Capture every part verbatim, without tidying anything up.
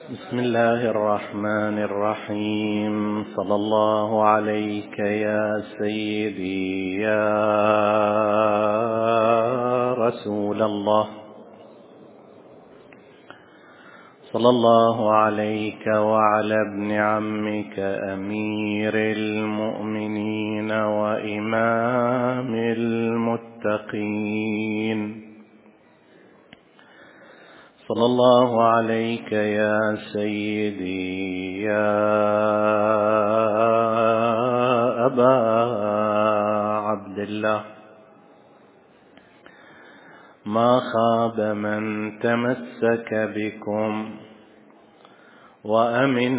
بسم الله الرحمن الرحيم. صلى الله عليك يا سيدي يا رسول الله، صلى الله عليك وعلى ابن عمك أمير المؤمنين وإمام المتقين، صلى الله عليك يا سيدي يا أبا عبد الله. ما خاب من تمسك بكم وأمن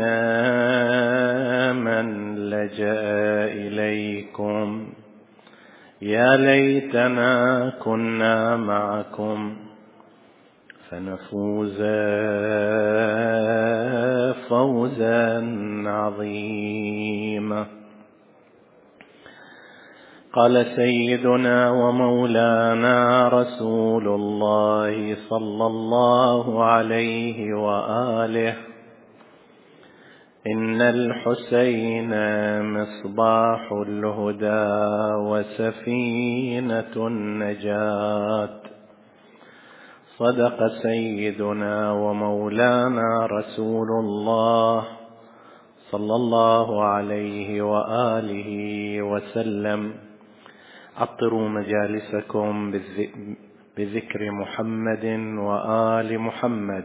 من لجأ إليكم. يا ليتنا كنا معكم فنفوز فوزا عظيما. قال سيدنا ومولانا رسول الله صلى الله عليه وآله: إن الحسين مصباح الهدى وسفينة النجاة. صدق سيدنا ومولانا رسول الله صلى الله عليه وآله وسلم. عطروا مجالسكم بذكر محمد وآل محمد.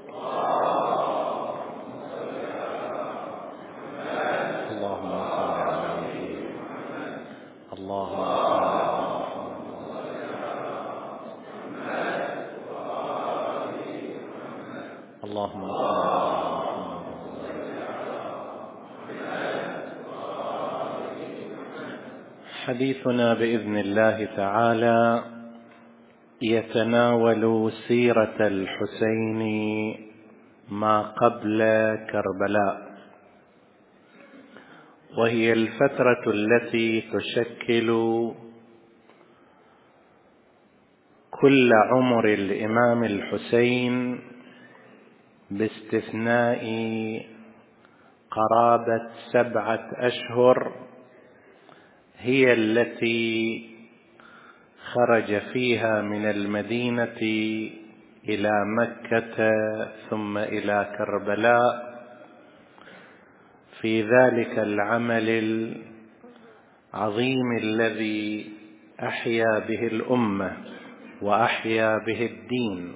اللهم صل على محمد. اللهم اللهم صل على حديثنا بإذن الله تعالى يتناول سيرة الحسين ما قبل كربلاء، وهي الفترة التي تشكل كل عمر الإمام الحسين باستثناء قرابة سبعة أشهر، هي التي خرج فيها من المدينة إلى مكة ثم إلى كربلاء في ذلك العمل العظيم الذي أحيا به الأمة وأحيا به الدين.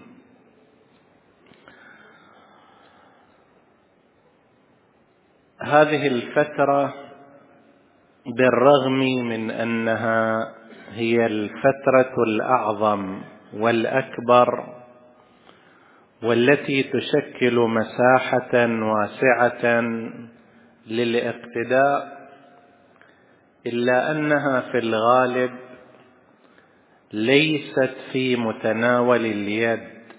هذه الفترة بالرغم من أنها هي الفترة الأعظم والأكبر والتي تشكل مساحة واسعة للاقتداء، إلا أنها في الغالب ليست في متناول اليد،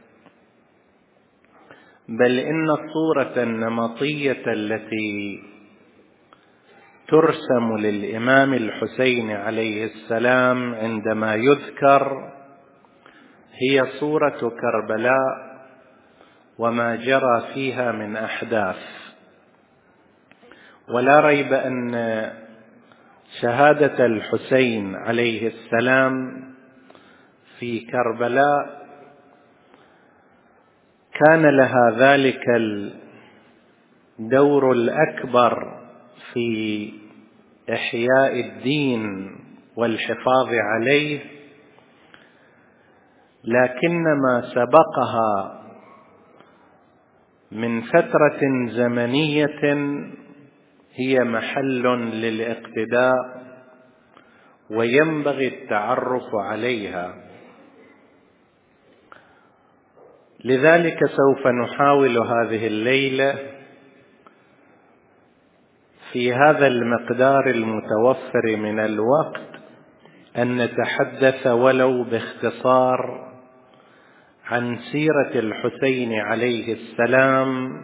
بل إن الصورة النمطية التي ترسم للإمام الحسين عليه السلام عندما يذكر هي صورة كربلاء وما جرى فيها من أحداث. ولا ريب أن شهادة الحسين عليه السلام في كربلاء كان لها ذلك الدور الأكبر في إحياء الدين والحفاظ عليه، لكن ما سبقها من فترة زمنية هي محل للاقتداء وينبغي التعرف عليها. لذلك سوف نحاول هذه الليلة في هذا المقدار المتوفر من الوقت أن نتحدث ولو باختصار عن سيرة الحسين عليه السلام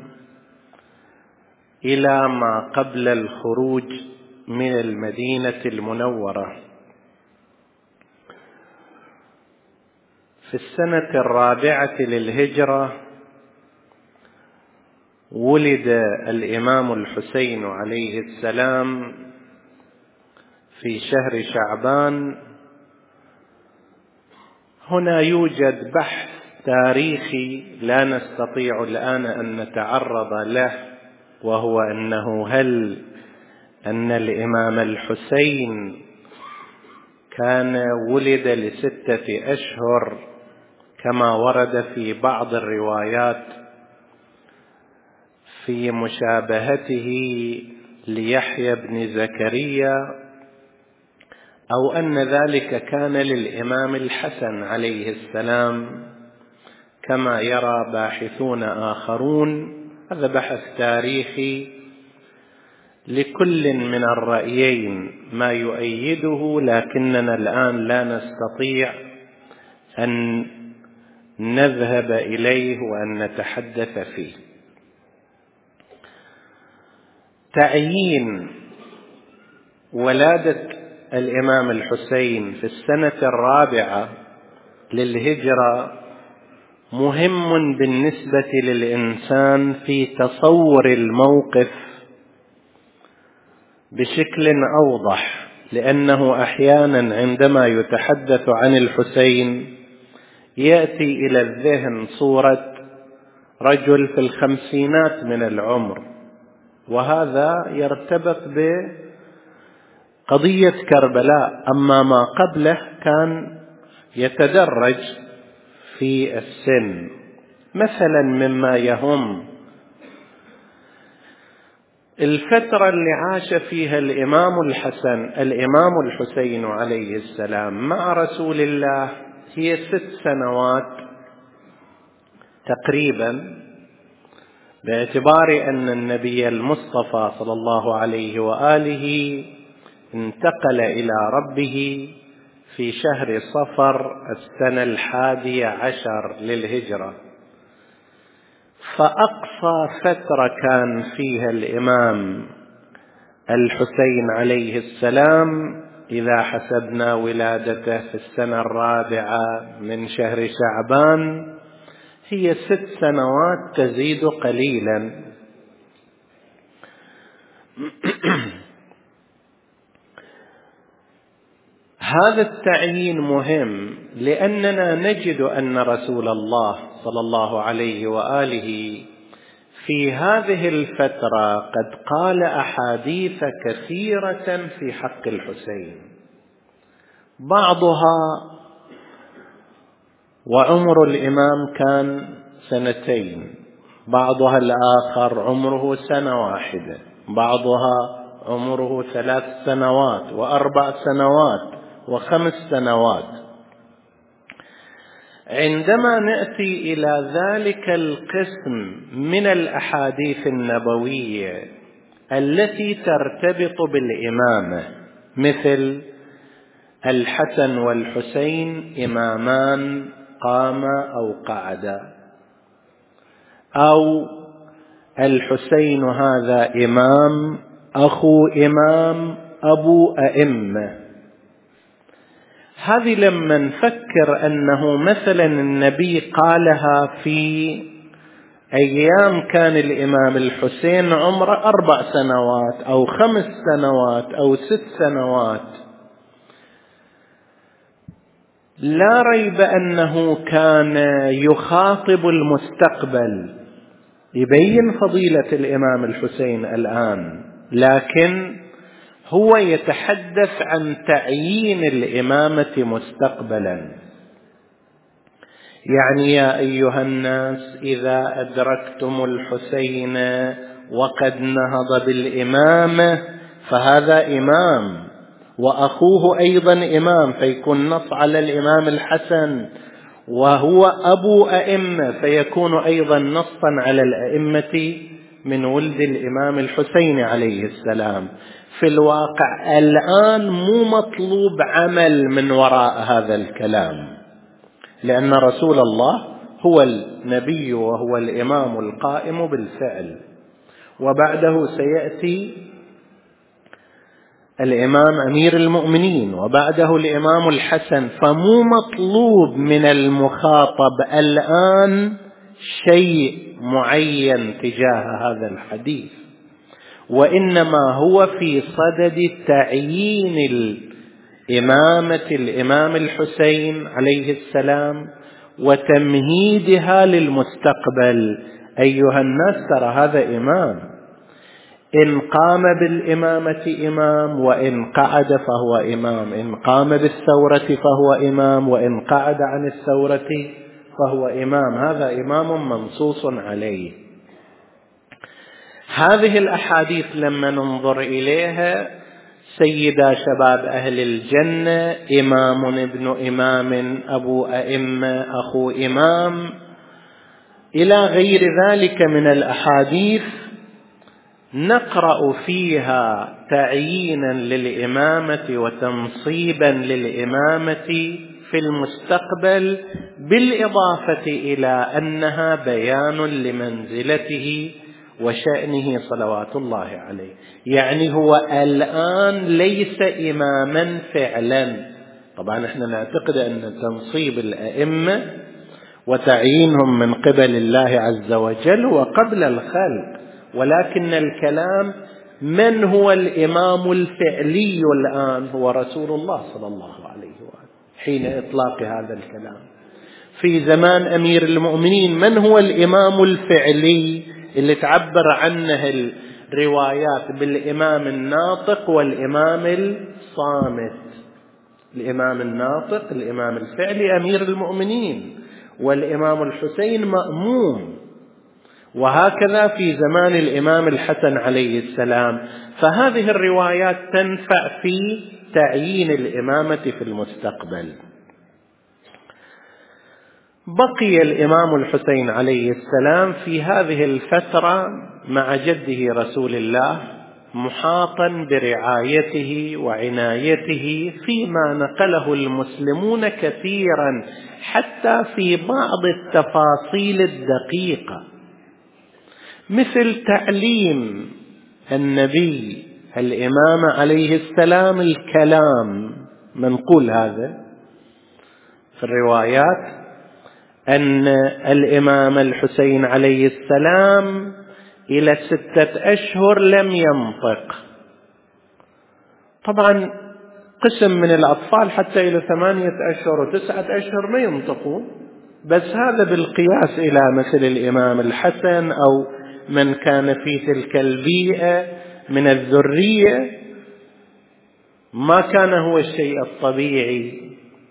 إلى ما قبل الخروج من المدينة المنورة. في السنة الرابعة للهجرة ولد الإمام الحسين عليه السلام في شهر شعبان. هنا يوجد بحث تاريخي لا نستطيع الآن أن نتعرض له، وهو أنه هل أن الإمام الحسين كان ولد لستة أشهر كما ورد في بعض الروايات في مشابهته ليحيى بن زكريا، أو أن ذلك كان للإمام الحسن عليه السلام كما يرى باحثون آخرون. هذا بحث تاريخي، لكل من الرأيين ما يؤيده، لكننا الآن لا نستطيع أن نذهب إليه وأن نتحدث فيه. تعيين ولادة الإمام الحسين في السنة الرابعة للهجرة مهم بالنسبة للإنسان في تصور الموقف بشكل أوضح، لأنه أحيانا عندما يتحدث عن الحسين يأتي إلى الذهن صورة رجل في الخمسينات من العمر، وهذا يرتبط بقضية كربلاء، أما ما قبله كان يتدرج في السن. مثلا مما يهم الفترة اللي عاش فيها الإمام الحسن الإمام الحسين عليه السلام مع رسول الله هي ست سنوات تقريبا، باعتبار أن النبي المصطفى صلى الله عليه وآله انتقل إلى ربه في شهر صفر السنة الحادية عشر للهجرة، فأقصى فترة كان فيها الإمام الحسين عليه السلام إذا حسبنا ولادته في السنة الرابعة من شهر شعبان هي ست سنوات تزيد قليلا. هذا التعيين مهم لأننا نجد أن رسول الله صلى الله عليه وآله في هذه الفترة قد قال أحاديث كثيرة في حق الحسين، بعضها وعمر الإمام كان سنتين، بعضها الآخر عمره سنة واحدة، بعضها عمره ثلاث سنوات وأربع سنوات وخمس سنوات. عندما نأتي إلى ذلك القسم من الأحاديث النبوية التي ترتبط بالإمامة، مثل الحسن والحسين إمامان قاما أو قعدا، أو الحسين هذا إمام أخو إمام أبو أئمة، هذه لما نفكر أنه مثلا النبي قالها في أيام كان الإمام الحسين عمره أربع سنوات أو خمس سنوات أو ست سنوات، لا ريب أنه كان يخاطب المستقبل، يبين فضيلة الإمام الحسين الآن، لكن هو يتحدث عن تعيين الإمامة مستقبلا. يعني يا أيها الناس إذا أدركتم الحسين وقد نهض بالإمامة فهذا إمام، وأخوه أيضا إمام، فيكون نص على الإمام الحسن، وهو أبو أئمة فيكون أيضا نصا على الأئمة من ولد الإمام الحسين عليه السلام. في الواقع الآن مو مطلوب عمل من وراء هذا الكلام، لأن رسول الله هو النبي وهو الإمام القائم بالفعل، وبعده سيأتي الإمام أمير المؤمنين، وبعده الإمام الحسن، فمو مطلوب من المخاطب الآن شيء معين تجاه هذا الحديث، وإنما هو في صدد تعيين الإمامة الإمام الحسين عليه السلام وتمهيدها للمستقبل. أيها الناس، ترى هذا إمام، إن قام بالإمامة إمام، وإن قعد فهو إمام، إن قام بالثورة فهو إمام، وإن قعد عن الثورة فهو إمام. هذا إمام منصوص عليه. هذه الأحاديث لما ننظر إليها، سيدا شباب أهل الجنة، إمام ابن إمام، أبو أئمة، أخو إمام، إلى غير ذلك من الأحاديث، نقرأ فيها تعيينا للإمامة وتنصيبا للإمامة في المستقبل، بالإضافة إلى أنها بيان لمنزلته وشأنه صلوات الله عليه. يعني هو الآن ليس إماما فعلا. طبعا احنا نعتقد أن تنصيب الأئمة وتعيينهم من قبل الله عز وجل هو قبل الخلق، ولكن الكلام من هو الإمام الفعلي الآن؟ هو رسول الله صلى الله عليه وآله حين إطلاق هذا الكلام. في زمان أمير المؤمنين من هو الإمام الفعلي اللي تعبر عنه الروايات بالإمام الناطق والإمام الصامت؟ الإمام الناطق الإمام الفعلي أمير المؤمنين، والإمام الحسين مأموم، وهكذا في زمان الإمام الحسن عليه السلام. فهذه الروايات تنفع في تعيين الإمامة في المستقبل. بقي الإمام الحسين عليه السلام في هذه الفترة مع جده رسول الله محاطا برعايته وعنايته، فيما نقله المسلمون كثيرا حتى في بعض التفاصيل الدقيقة، مثل تعليم النبي الإمام عليه السلام الكلام. منقول هذا في الروايات أن الإمام الحسين عليه السلام إلى ستة أشهر لم ينطق. طبعا قسم من الأطفال حتى إلى ثمانية أشهر وتسعة أشهر ما ينطقون، بس هذا بالقياس إلى مثل الإمام الحسن أو من كان في تلك البيئة من الذرية، ما كان هو الشيء الطبيعي.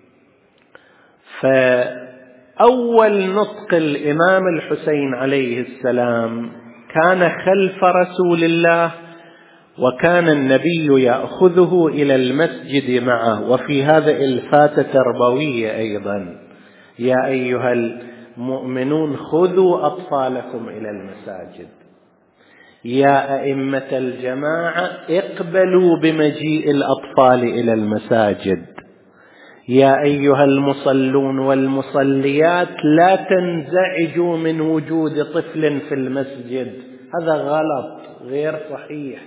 فأول نطق الإمام الحسين عليه السلام كان خلف رسول الله، وكان النبي يأخذه إلى المسجد معه. وفي هذا الفاتة تربوية أيضا: يا أيها المؤمنون خذوا أطفالكم إلى المساجد، يا أئمة الجماعة اقبلوا بمجيء الأطفال إلى المساجد، يا أيها المصلون والمصليات لا تنزعجوا من وجود طفل في المسجد. هذا غلط، غير صحيح.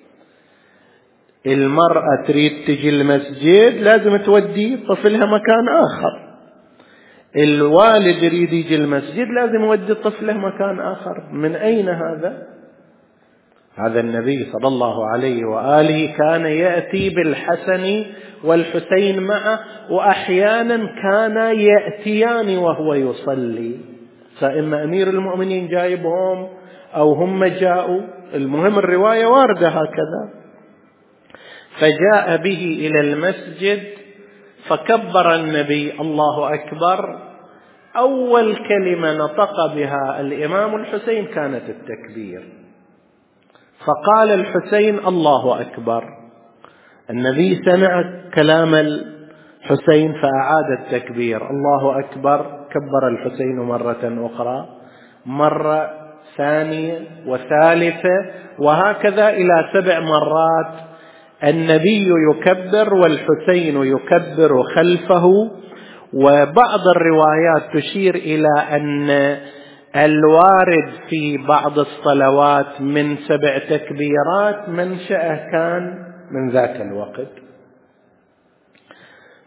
المرأة تريد تجي المسجد لازم تودي طفلها مكان آخر، الوالد يريد يجي المسجد لازم يودي طفله مكان آخر. من أين هذا؟ هذا النبي صلى الله عليه وآله كان يأتي بالحسن والحسين معه، وأحيانا كان يأتيان وهو يصلي، فإما أمير المؤمنين جايبهم أو هم جاءوا، المهم الرواية واردة هكذا. فجاء به إلى المسجد فكبر النبي الله أكبر. أول كلمة نطق بها الإمام الحسين كانت التكبير، فقال الحسين الله أكبر. النبي سمع كلام الحسين فأعاد التكبير الله أكبر، كبر الحسين مرة أخرى، مرة ثانية وثالثة، وهكذا إلى سبع مرات. النبي يكبر والحسين يكبر خلفه. وبعض الروايات تشير إلى أن الوارد في بعض الصلوات من سبع تكبيرات منشأه كان من ذاك الوقت.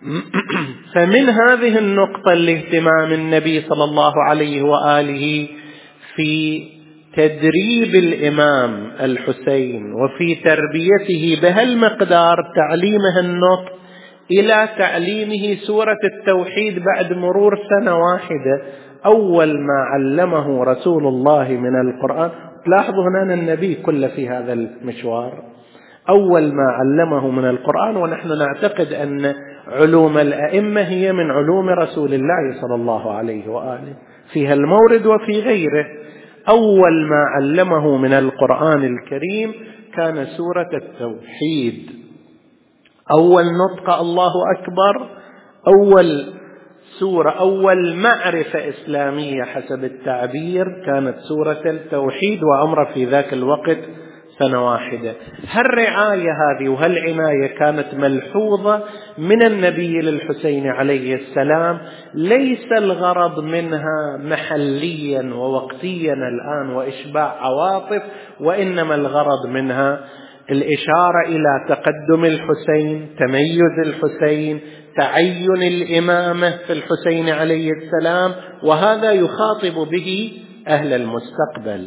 فمن هذه النقطة الاهتمام النبي صلى الله عليه وآله في تدريب الإمام الحسين وفي تربيته بهالمقدار، تعليمه النطق إلى تعليمه سورة التوحيد بعد مرور سنة واحدة. أول ما علمه رسول الله من القرآن، تلاحظوا هنا النبي كله في هذا المشوار، أول ما علمه من القرآن، ونحن نعتقد أن علوم الأئمة هي من علوم رسول الله صلى الله عليه وآله في المورد وفي غيره. أول ما علمه من القرآن الكريم كان سورة التوحيد. أول نطق الله أكبر، أول سورة، أول معرفة إسلامية حسب التعبير كانت سورة التوحيد، وعمره في ذاك الوقت سنة واحدة. هالرعاية هذه وهالعناية كانت ملحوظة من النبي للحسين عليه السلام، ليس الغرض منها محليا ووقتيا الآن وإشباع عواطف، وإنما الغرض منها الإشارة إلى تقدم الحسين، تميز الحسين، تعين الإمامة في الحسين عليه السلام، وهذا يخاطب به أهل المستقبل.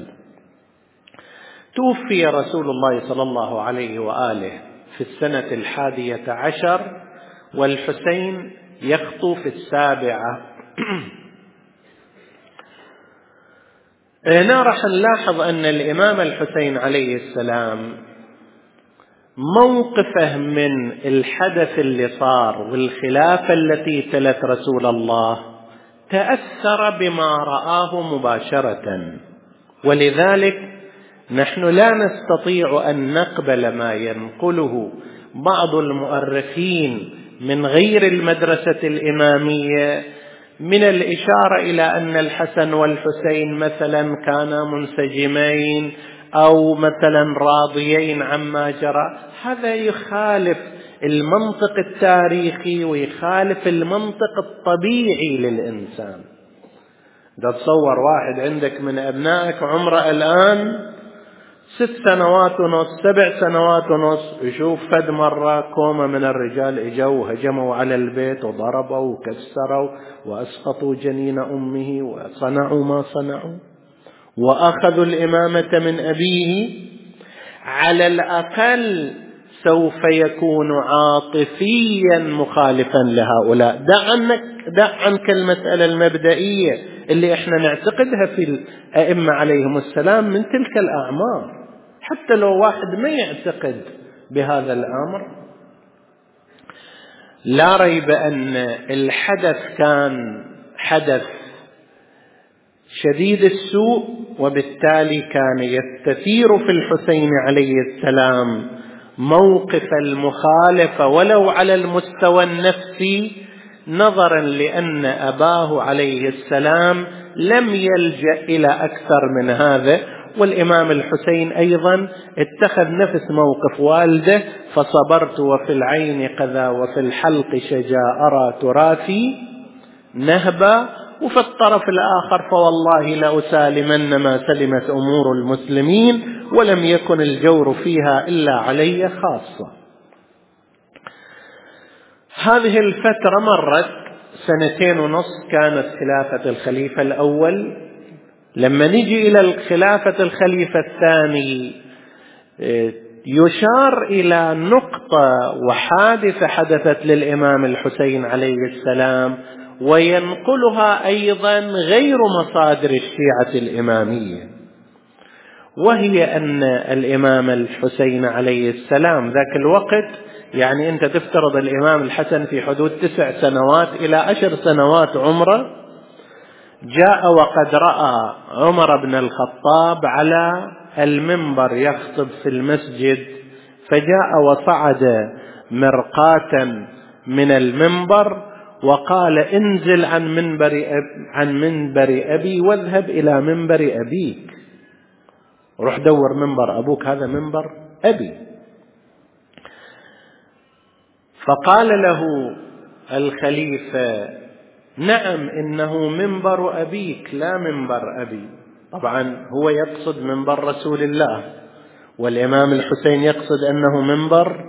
توفي رسول الله صلى الله عليه وآله في السنة الحادية عشر، والحسين يخطو في السابعة. هنا راح نلاحظ أن الإمام الحسين عليه السلام موقفه من الحدث اللي صار والخلافة التي تلت رسول الله تأثر بما رآه مباشرة، ولذلك نحن لا نستطيع أن نقبل ما ينقله بعض المؤرخين من غير المدرسة الإمامية من الإشارة إلى أن الحسن والحسين مثلا كانا منسجمين أو مثلا راضيين عما جرى. هذا يخالف المنطق التاريخي ويخالف المنطق الطبيعي للإنسان. إذا تصور واحد عندك من أبنائك عمره الآن ست سنوات ونص، سبع سنوات ونص، يشوف فد مرة كومة من الرجال اجوا وهجموا على البيت وضربوا وكسروا وأسقطوا جنين أمه وصنعوا ما صنعوا وأخذوا الإمامة من أبيه، على الأقل سوف يكون عاطفيا مخالفا لهؤلاء. دع عنك دع عنك المسألة المبدئية اللي احنا نعتقدها في الأئمة عليهم السلام من تلك الأعمار، حتى لو واحد ما يعتقد بهذا الأمر. لا ريب أن الحدث كان حدث شديد السوء، وبالتالي كان يستثير في الحسين عليه السلام موقف المخالفة ولو على المستوى النفسي، نظرا لأن أباه عليه السلام لم يلجأ إلى أكثر من هذا، والإمام الحسين أيضا اتخذ نفس موقف والده: فصبرت وفي العين قذى وفي الحلق شجا أرى تراثي نهبا، وفي الطرف الآخر فوالله لأسالمن ما سلمت أمور المسلمين ولم يكن الجور فيها إلا علي خاصة. هذه الفترة مرت سنتين ونص، كانت خلافة الخليفة الأول. لما نجي إلى الخلافة الخليفة الثاني يشار إلى نقطة وحادثة حدثت للإمام الحسين عليه السلام، وينقلها أيضا غير مصادر الشيعة الإمامية، وهي أن الإمام الحسين عليه السلام ذاك الوقت، يعني أنت تفترض الإمام الحسن في حدود تسع سنوات إلى عشر سنوات عمره، جاء وقد رأى عمر بن الخطاب على المنبر يخطب في المسجد، فجاء وصعد مرقاة من المنبر وقال: انزل عن منبر عن منبر أبي واذهب إلى منبر أبيك، روح دور منبر أبوك، هذا منبر أبي. فقال له الخليفة: نعم إنه منبر أبيك لا منبر أبي. طبعا هو يقصد منبر رسول الله، والإمام الحسين يقصد أنه منبر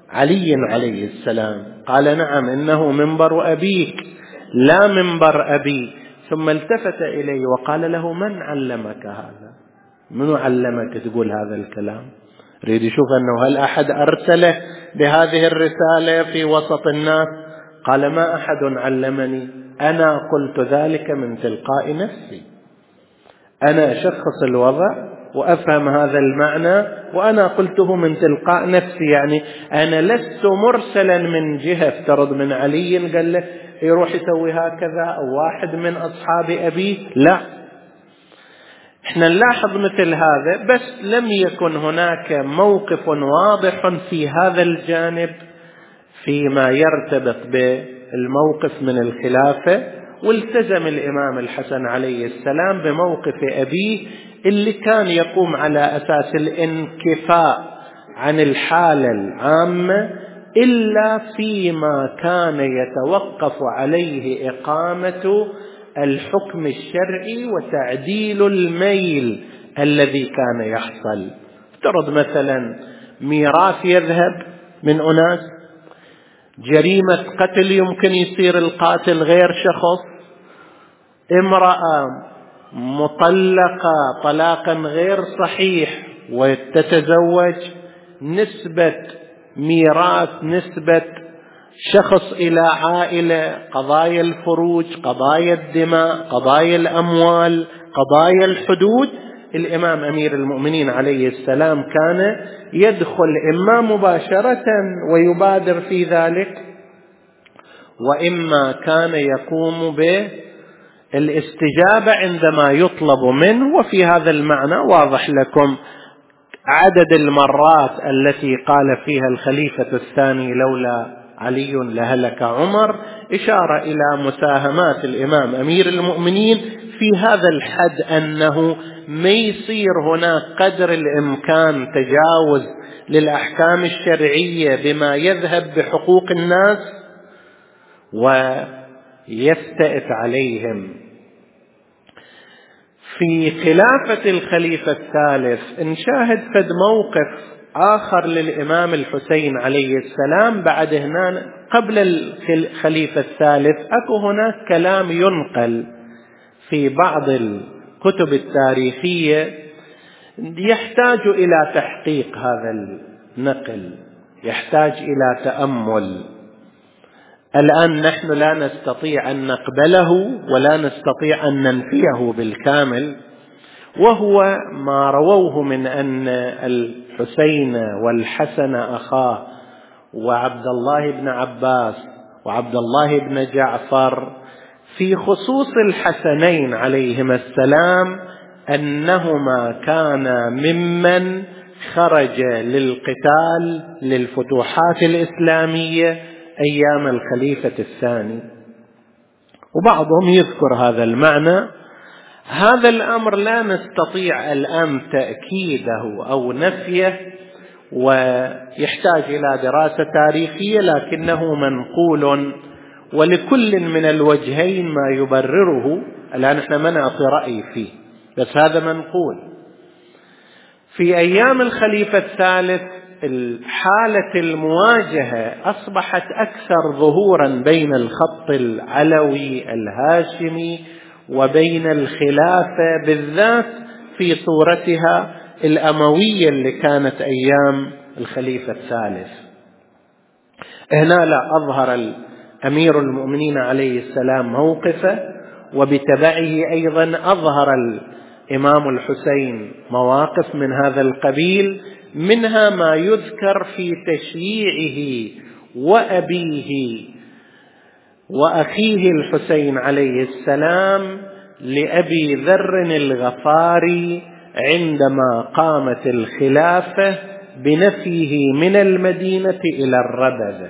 علي عليه السلام. قال نعم إنه منبر أبيك لا منبر أبي. ثم التفت إليه وقال له من علمك هذا؟ من علمك تقول هذا الكلام؟ يريد يشوف أنه هل أحد أرسله بهذه الرسالة في وسط الناس؟ قال ما أحد علمني، أنا قلت ذلك من تلقاء نفسي، أنا أشخص الوضع وأفهم هذا المعنى وأنا قلته من تلقاء نفسي. يعني أنا لست مرسلا من جهة، افترض من علي قال له يروح يسوي هكذا أو واحد من أصحاب أبيه، لا، احنا نلاحظ مثل هذا، بس لم يكن هناك موقف واضح في هذا الجانب فيما يرتبط بالموقف من الخلافة. والتزم الإمام الحسن عليه السلام بموقف أبيه اللي كان يقوم على أساس الانكفاء عن الحالة العامة إلا فيما كان يتوقف عليه إقامة الحكم الشرعي وتعديل الميل الذي كان يحصل. افترض مثلا ميراث يذهب من أناس، جريمة قتل يمكن يصير القاتل غير شخص، امرأة مطلقة طلاقا غير صحيح وتتزوج، نسبة ميراث، نسبة شخص إلى عائلة، قضايا الفروج، قضايا الدماء، قضايا الأموال، قضايا الحدود. الإمام أمير المؤمنين عليه السلام كان يدخل إما مباشرة ويبادر في ذلك، وإما كان يقوم بالاستجابة عندما يطلب منه. وفي هذا المعنى واضح لكم عدد المرات التي قال فيها الخليفة الثاني لولا علي لهلك عمر، إشارة إلى مساهمات الإمام أمير المؤمنين في هذا الحد، أنه ما يصير هناك قدر الإمكان تجاوز للأحكام الشرعية بما يذهب بحقوق الناس ويستئت عليهم. في خلافة الخليفة الثالث نشاهد فد موقف آخر للإمام الحسين عليه السلام. بعد هنا قبل الخليفة الثالث أكو هناك كلام ينقل في بعض الكتب التاريخية يحتاج إلى تحقيق. هذا النقل يحتاج إلى تأمل. الآن نحن لا نستطيع أن نقبله ولا نستطيع أن ننفيه بالكامل، وهو ما رووه من أن الحسين والحسن أخاه وعبد الله بن عباس وعبد الله بن جعفر، في خصوص الحسنين عليهما السلام أنهما كانا ممن خرج للقتال للفتوحات الإسلامية أيام الخليفة الثاني، وبعضهم يذكر هذا المعنى. هذا الأمر لا نستطيع الآن تأكيده أو نفيه ويحتاج إلى دراسة تاريخية، لكنه منقول ولكل من الوجهين ما يبرره. الآن احنا ما نعطي رأي فيه، بس هذا منقول. في أيام الخليفة الثالث الحالة المواجهة أصبحت أكثر ظهورا بين الخط العلوي الهاشمي وبين الخلافة بالذات في صورتها الأموية اللي كانت أيام الخليفة الثالث. هنا لا أظهر أمير المؤمنين عليه السلام موقفه، وبتبعه أيضا أظهر الإمام الحسين مواقف من هذا القبيل، منها ما يذكر في تشييعه وأبيه وأخيه الحسين عليه السلام لأبي ذر الغفاري عندما قامت الخلافة بنفيه من المدينة إلى الربذة.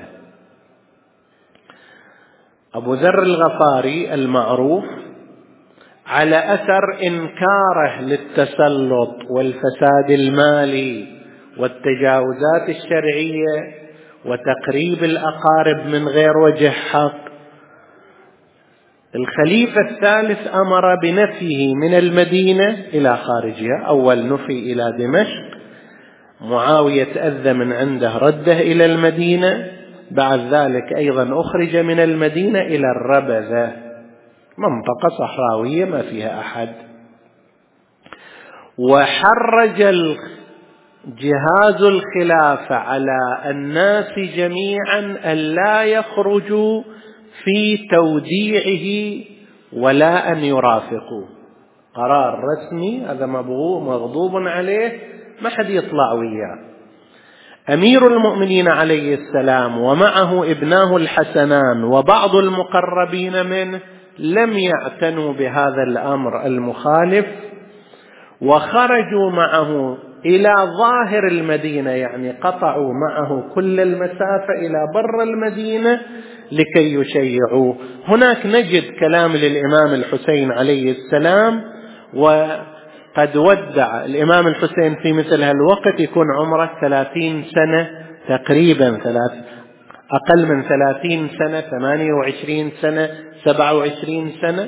أبو ذر الغفاري المعروف على أثر إنكاره للتسلط والفساد المالي والتجاوزات الشرعية وتقريب الأقارب من غير وجه حق، الخليفة الثالث أمر بنفيه من المدينة إلى خارجها. أول نفي إلى دمشق، معاوية تأذى من عنده رده إلى المدينة، بعد ذلك أيضا أخرج من المدينة إلى الربذة، منطقة صحراوية ما فيها أحد. وحرج جهاز الخلافة على الناس جميعا ألا يخرجوا في توديعه ولا أن يرافقوا، قرار رسمي هذا مغضوب عليه، ما حد يطلع وياه. أمير المؤمنين عليه السلام ومعه ابناه الحسنان وبعض المقربين منه لم يعتنوا بهذا الأمر المخالف، وخرجوا معه إلى ظاهر المدينة، يعني قطعوا معه كل المسافة إلى بر المدينة لكي يشيعوه. هناك نجد كلام للإمام الحسين عليه السلام، وقد ودع الإمام الحسين في مثل هالوقت يكون عمره ثلاثين سنة تقريبا، ثلاث أقل من ثلاثين سنة، ثمانية وعشرين سنة، سبعة وعشرين سنة.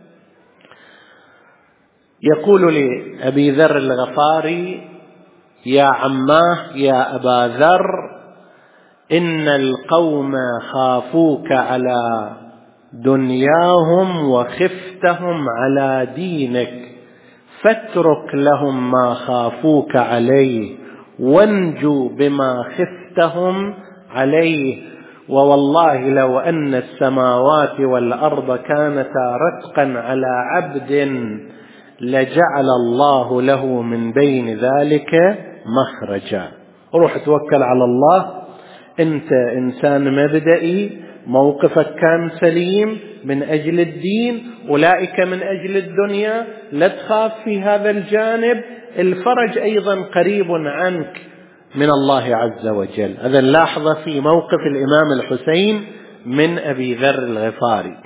يقول لأبي ذر الغفاري: يا عماه يا أبا ذر، إن القوم خافوك على دنياهم وخفتهم على دينك، فاترك لهم ما خافوك عليه وانجوا بما خفتهم عليه، ووالله لو أن السماوات والأرض كانتا رتقا على عبد لجعل الله له من بين ذلك مخرجا. روح توكل على الله، أنت إنسان مبدئي، موقفك كان سليم من أجل الدين، أولئك من أجل الدنيا، لا تخاف في هذا الجانب، الفرج أيضا قريب عنك من الله عز وجل. هذا نلاحظه في موقف الإمام الحسين من أبي ذر الغفاري.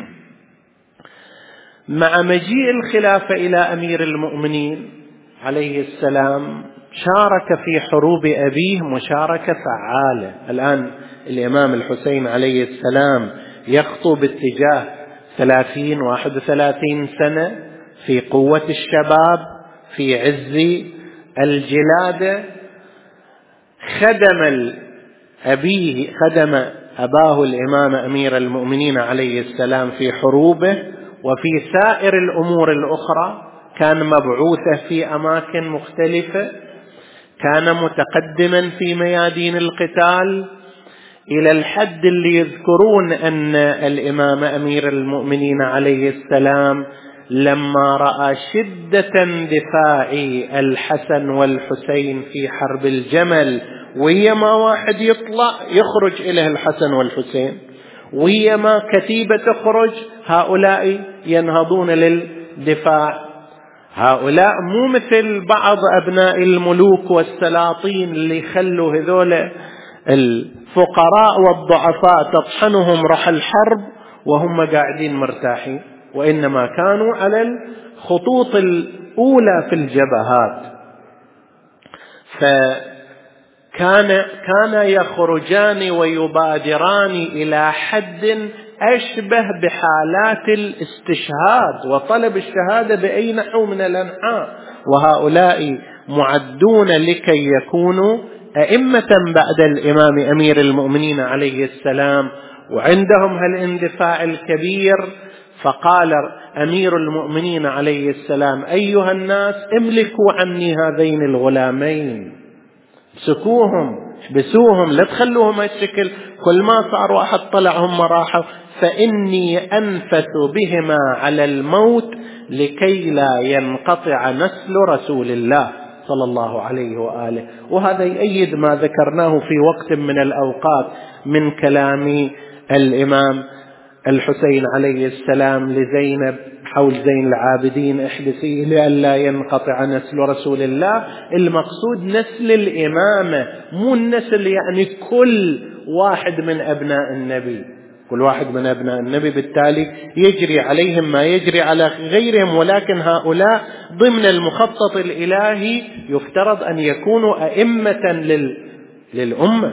مع مجيء الخلافة إلى أمير المؤمنين عليه السلام شارك في حروب أبيه مشاركة فعالة. الآن الإمام الحسين عليه السلام يخطو باتجاه ثلاثين واحد وثلاثين سنة، في قوة الشباب، في عز الجلادة، خدم أبيه خدم أباه الإمام أمير المؤمنين عليه السلام في حروبه وفي سائر الأمور الأخرى، كان مبعوثا في أماكن مختلفة، كان متقدما في ميادين القتال، إلى الحد اللي يذكرون أن الإمام أمير المؤمنين عليه السلام لما رأى شدة اندفاع الحسن والحسين في حرب الجمل، ويما واحد يطلع يخرج إليه الحسن والحسين، ويما كتيبة تخرج هؤلاء ينهضون للدفاع. هؤلاء مو مثل بعض أبناء الملوك والسلاطين اللي يخلوا هذول الفقراء والضعفاء تطحنهم رح الحرب وهم قاعدين مرتاحين، وإنما كانوا على الخطوط الأولى في الجبهات. فكان كان يخرجان ويبادران إلى حد أشبه بحالات الاستشهاد وطلب الشهادة بأي نحو من الأنحاء، وهؤلاء معدون لكي يكونوا أئمة بعد الإمام أمير المؤمنين عليه السلام، وعندهم هالاندفاع الكبير. فقال أمير المؤمنين عليه السلام: أيها الناس، املكوا عني هذين الغلامين، سكوهم، احبسوهم، لا تخلوهم هالشكل، كل ما صار واحد طلعهم راحوا، فإني أنفث بهما على الموت لكي لا ينقطع نسل رسول الله صلى الله عليه وآله. وهذا يؤيد ما ذكرناه في وقت من الأوقات من كلام الإمام الحسين عليه السلام لزينب حول زين العابدين: احبسيه لئلا ينقطع نسل رسول الله. المقصود نسل الإمامة، مو النسل يعني كل واحد من أبناء النبي، كل واحد من أبناء النبي بالتالي يجري عليهم ما يجري على غيرهم، ولكن هؤلاء ضمن المخطط الإلهي يفترض أن يكونوا أئمة لل... للأمة.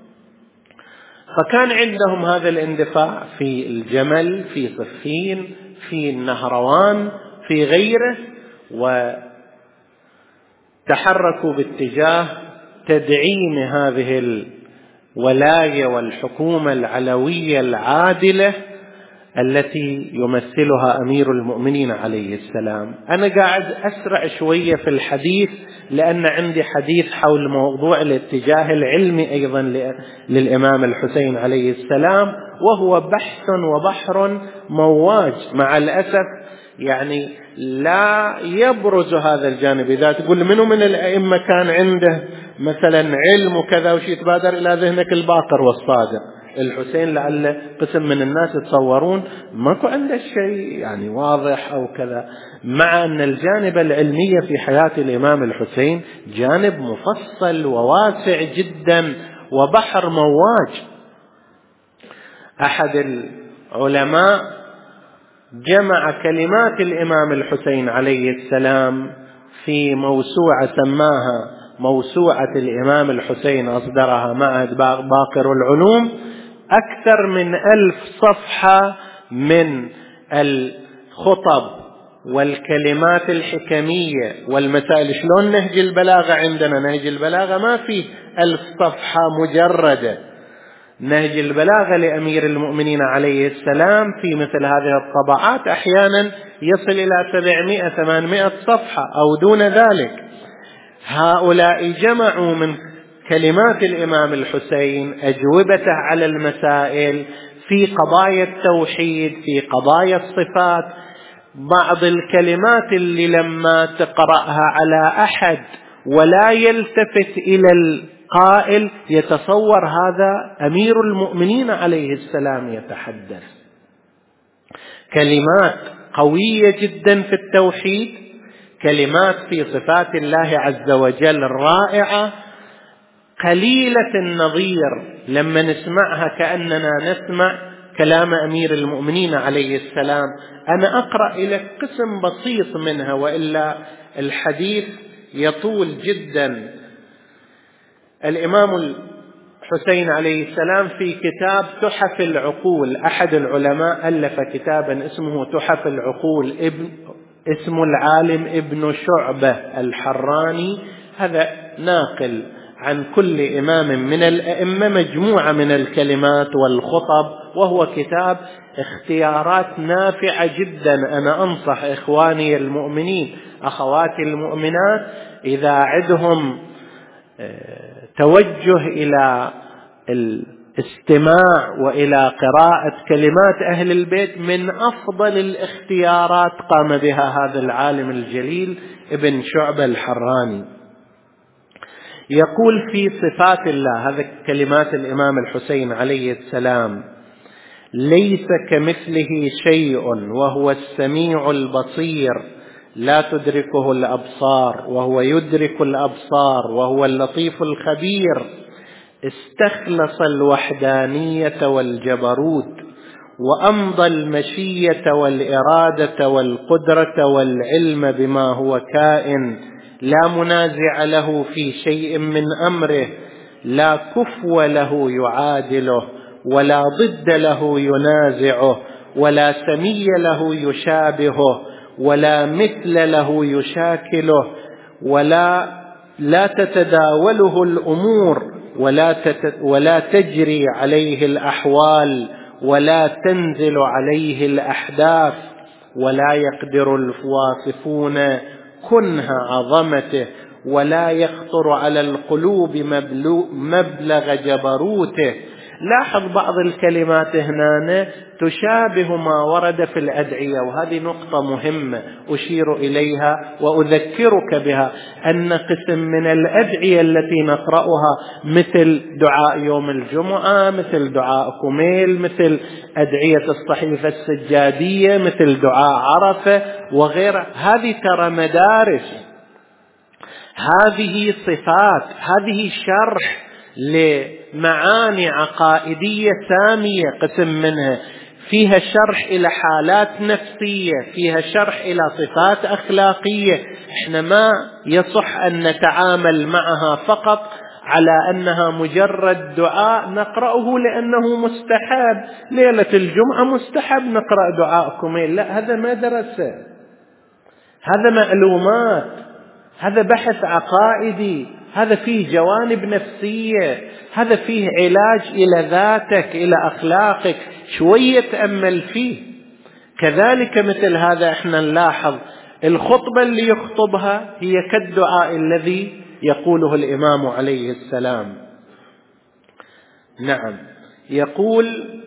فكان عندهم هذا الاندفاع في الجمل، في صفين، في النهروان، في غيره، وتحركوا باتجاه تدعيم هذه الولاية والحكومة العلوية العادلة التي يمثلها أمير المؤمنين عليه السلام. أنا قاعد أسرع شوية في الحديث لأن عندي حديث حول موضوع الاتجاه العلمي أيضا للإمام الحسين عليه السلام، وهو بحث وبحر مواج. مع الأسف يعني لا يبرز هذا الجانب. إذا تقول منه من الأئمة كان عنده مثلا علم وكذا وشي، تبادر إلى ذهنك الباقر والصادق. الحسين لعل قسم من الناس يتصورون ماكو عنده شيء يعني واضح أو كذا، مع أن الجانب العلمي في حياة الإمام الحسين جانب مفصل وواسع جدا وبحر مواج. أحد العلماء جمع كلمات الإمام الحسين عليه السلام في موسوعة سماها موسوعة الإمام الحسين، أصدرها معهد باقر العلوم، أكثر من ألف صفحة من الخطب والكلمات الحكمية والمسائل. شلون نهج البلاغة عندنا؟ نهج البلاغة ما في ألف صفحة مجردة. نهج البلاغة لأمير المؤمنين عليه السلام في مثل هذه الطبعات أحيانا يصل إلى سبعمائة ثمانمائة صفحة أو دون ذلك. هؤلاء جمعوا من كلمات الإمام الحسين أجوبته على المسائل في قضايا التوحيد، في قضايا الصفات. بعض الكلمات اللي لما تقرأها على أحد ولا يلتفت إلى القائل يتصور هذا أمير المؤمنين عليه السلام يتحدث. كلمات قوية جدا في التوحيد، كلمات في صفات الله عز وجل رائعة قليلة النظير. لما نسمعها كأننا نسمع كلام أمير المؤمنين عليه السلام. أنا أقرأ إلى قسم بسيط منها وإلا الحديث يطول جدا. الإمام الحسين عليه السلام في كتاب تحف العقول، أحد العلماء ألف كتابا اسمه تحف العقول، ابن اسم العالم ابن شعبة الحراني، هذا ناقل عن كل إمام من الأئمة مجموعة من الكلمات والخطب، وهو كتاب اختيارات نافعة جدا. أنا أنصح إخواني المؤمنين أخواتي المؤمنات إذا عندهم توجه إلى الاستماع وإلى قراءة كلمات أهل البيت، من أفضل الاختيارات قام بها هذا العالم الجليل ابن شعبة الحراني. يقول في صفات الله، هذا كلمات الإمام الحسين عليه السلام: ليس كمثله شيء وهو السميع البصير لا تدركه الأبصار وهو يدرك الأبصار وهو اللطيف الخبير. استخلص الوحدانية والجبروت وأمضى المشية والإرادة والقدرة والعلم بما هو كائن، لا منازع له في شيء من أمره، لا كفو له يعادله ولا ضد له ينازعه ولا سمي له يشابهه ولا مثل له يشاكله، ولا لا تتداوله الأمور ولا, تت ولا تجري عليه الأحوال ولا تنزل عليه الأحداث، ولا يقدر الواصفون كنه عظمته ولا يخطر على القلوب مبلغ جبروته. لاحظ بعض الكلمات هنا تشابه ما ورد في الأدعية، وهذه نقطة مهمة أشير إليها وأذكرك بها، أن قسم من الأدعية التي نقرأها مثل دعاء يوم الجمعة، مثل دعاء كميل، مثل أدعية الصحيفة السجادية، مثل دعاء عرفة وغيرها، هذه ترى مدارس، هذه صفات، هذه شرح لمعاني عقائدية سامية. قسم منها فيها شرح إلى حالات نفسية، فيها شرح إلى صفات أخلاقية. إحنا ما يصح أن نتعامل معها فقط على أنها مجرد دعاء نقرأه لأنه مستحب، ليلة الجمعة مستحب نقرأ دعاء كميل، لا، هذا مدرسة، هذا معلومات، هذا بحث عقائدي، هذا فيه جوانب نفسية، هذا فيه علاج إلى ذاتك إلى أخلاقك، شوية تأمل فيه. كذلك مثل هذا احنا نلاحظ الخطبة اللي يخطبها هي كالدعاء الذي يقوله الإمام عليه السلام. نعم، يقول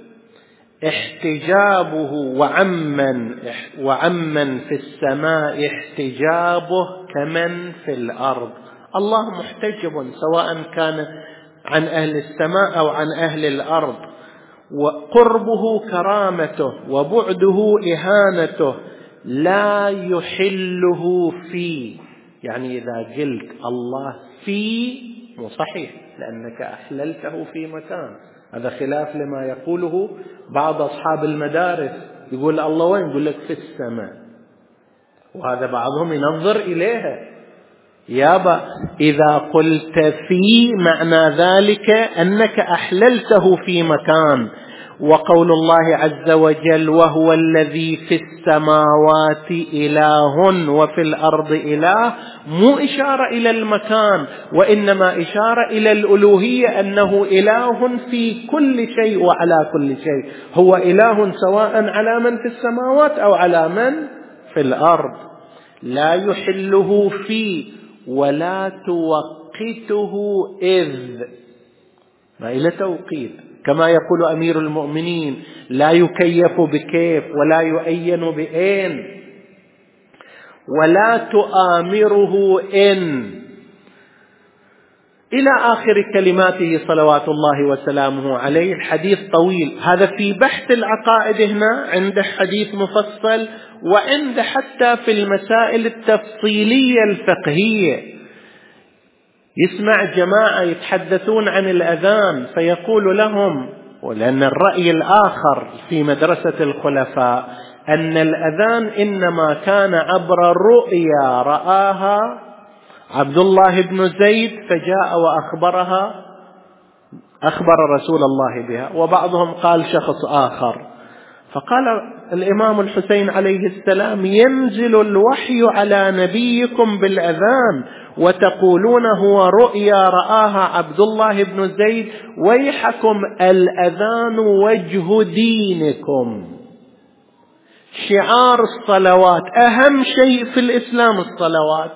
احتجابه وعمن وعمن في السماء احتجابه كمن في الأرض. الله محتجب سواء كان عن أهل السماء أو عن أهل الأرض، وقربه كرامته وبعده إهانته، لا يحله فيه. يعني إذا قلت الله في مو صحيح، لأنك أحللته في مكان، هذا خلاف لما يقوله بعض أصحاب المدارس، يقول الله وين؟ يقول لك في السماء، وهذا بعضهم ينظر إليها. يابا إذا قلت في معنى ذلك أنك أحللته في مكان. وقول الله عز وجل وهو الذي في السماوات إله وفي الأرض إله، مو إشارة إلى المكان، وإنما إشارة إلى الألوهية، أنه إله في كل شيء وعلى كل شيء، هو إله سواء على من في السماوات أو على من في الأرض. لا يحله فيه ولا توقته إذ، ما إلى توقيت، كما يقول أمير المؤمنين لا يكيف بكيف ولا يؤين بأين، ولا تؤامره إن، إلى آخر كلماته صلوات الله وسلامه عليه. الحديث طويل، هذا في بحث العقائد، هنا عنده حديث مفصل، وعنده حتى في المسائل التفصيلية الفقهية. يسمع جماعة يتحدثون عن الأذان فيقول لهم، ولأن الرأي الآخر في مدرسة الخلفاء أن الأذان إنما كان عبر رؤيا رآها عبد الله بن زيد فجاء وأخبرها، أخبر رسول الله بها، وبعضهم قال شخص آخر. فقال الإمام الحسين عليه السلام ينزل الوحي على نبيكم بالأذان وتقولون هو رؤيا رآها عبد الله بن زيد، ويحكم الأذان وجه دينكم. شعار الصلوات، أهم شيء في الإسلام الصلوات،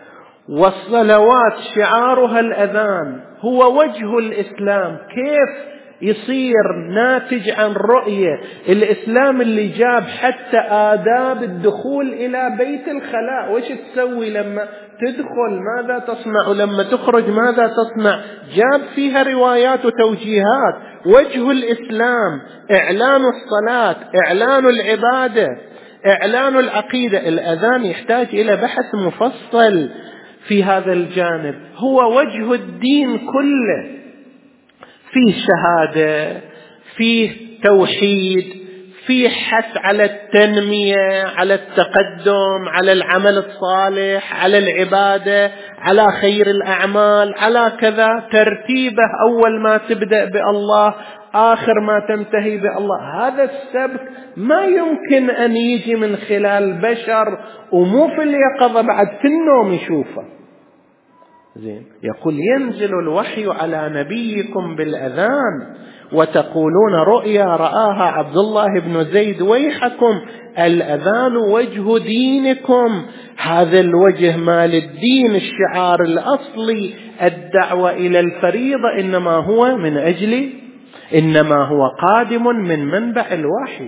والصلوات شعارها الأذان، هو وجه الإسلام. كيف يصير ناتج عن رؤية الإسلام اللي جاب حتى آداب الدخول إلى بيت الخلاء؟ وش تسوي لما تدخل؟ ماذا تصنع لما تخرج؟ ماذا تصنع؟ جاب فيها روايات وتوجيهات. وجه الإسلام إعلان الصلاة، إعلان العبادة، إعلان العقيدة. الأذان يحتاج إلى بحث مفصل في هذا الجانب، هو وجه الدين كله، فيه شهادة، فيه توحيد، فيه حث على التنمية، على التقدم، على العمل الصالح، على العبادة، على خير الأعمال، على كذا ترتيبه، أول ما تبدأ بالله آخر ما تنتهي بالله. هذا السبك ما يمكن أن يجي من خلال بشر، ومو في اليقظة بعد، في النوم يشوفه. زين، يقول ينزل الوحي على نبيكم بالأذان وتقولون رؤيا رآها عبد الله بن زيد، ويحكم الأذان وجه دينكم. هذا الوجه مال الدين، الشعار الأصلي، الدعوة إلى الفريضة، إنما هو من أجل إنما هو قادم من منبع الوحي.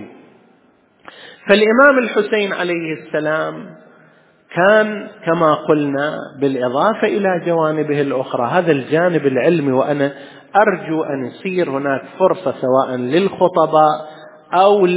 فالإمام الحسين عليه السلام كان كما قلنا بالإضافة إلى جوانبه الأخرى هذا الجانب العلمي، وأنا أرجو أن يصير هناك فرصة سواء للخطباء أو